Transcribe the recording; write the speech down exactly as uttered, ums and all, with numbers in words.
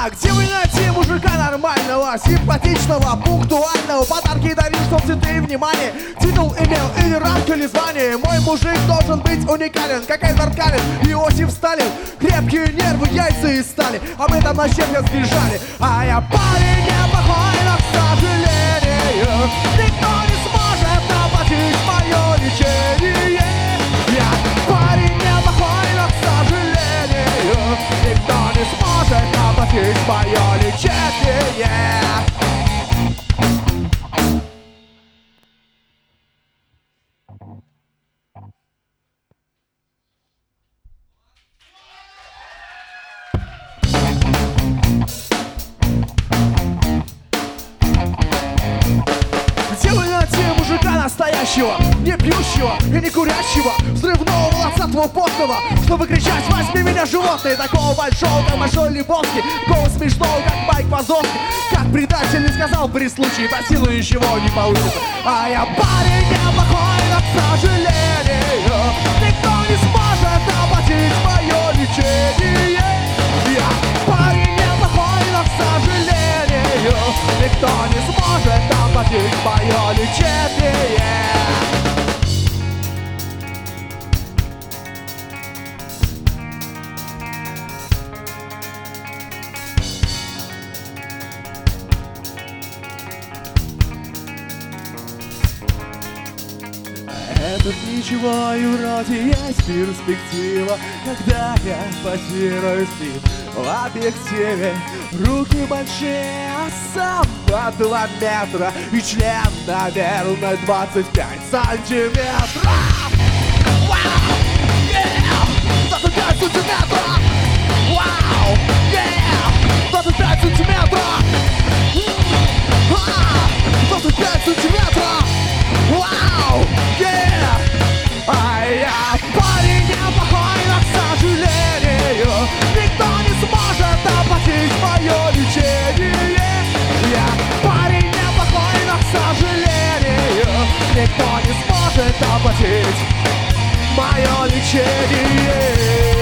А где вы найти мужика нормального, симпатичного, пунктуального? Подарки дарил, чтоб цветы и внимание, титул имел или ранг, или звание. Мой мужик должен быть уникален, как Эдвард Каллен, Иосиф Сталин. Крепкие нервы, яйца из стали, а мы там на щепке сбежали. А я парень неплохой, но, к сожалению, никто не сможет оплатить мое лечение. Я парень неплохой, но, к сожалению, никто не сможет оплатить мое лечение. Где вы найти мужика настоящего, не пьющего и не курящего, взрывного, волосатого, потного, чтобы кричать: возьми меня, животное, такого большого, как Большой Лебовский, такого смешного, как Майк Вазовский, как предатель не сказал при случае, по силу ничего не получится. А я парень неплохой, но, к сожалению, никто не сможет оплатить мое лечение. Я парень неплохой, но, к сожалению, никто не сможет оплатить мое лечение. Тут ничего, и вроде есть перспектива, когда я позирую с ним в объективе. Руки большие, а сам по два метра, и член, наверное, двадцать пять сантиметров. Вау! Yeah! двадцать пять сантиметров! Вау! Yeah! двадцать пять сантиметров! двадцать пять сантиметров! Вау! Yeah! А я парень неплохой, но, к сожалению, никто не сможет оплатить мое лечение. Я парень неплохой, но, к сожалению, никто не сможет оплатить мое лечение.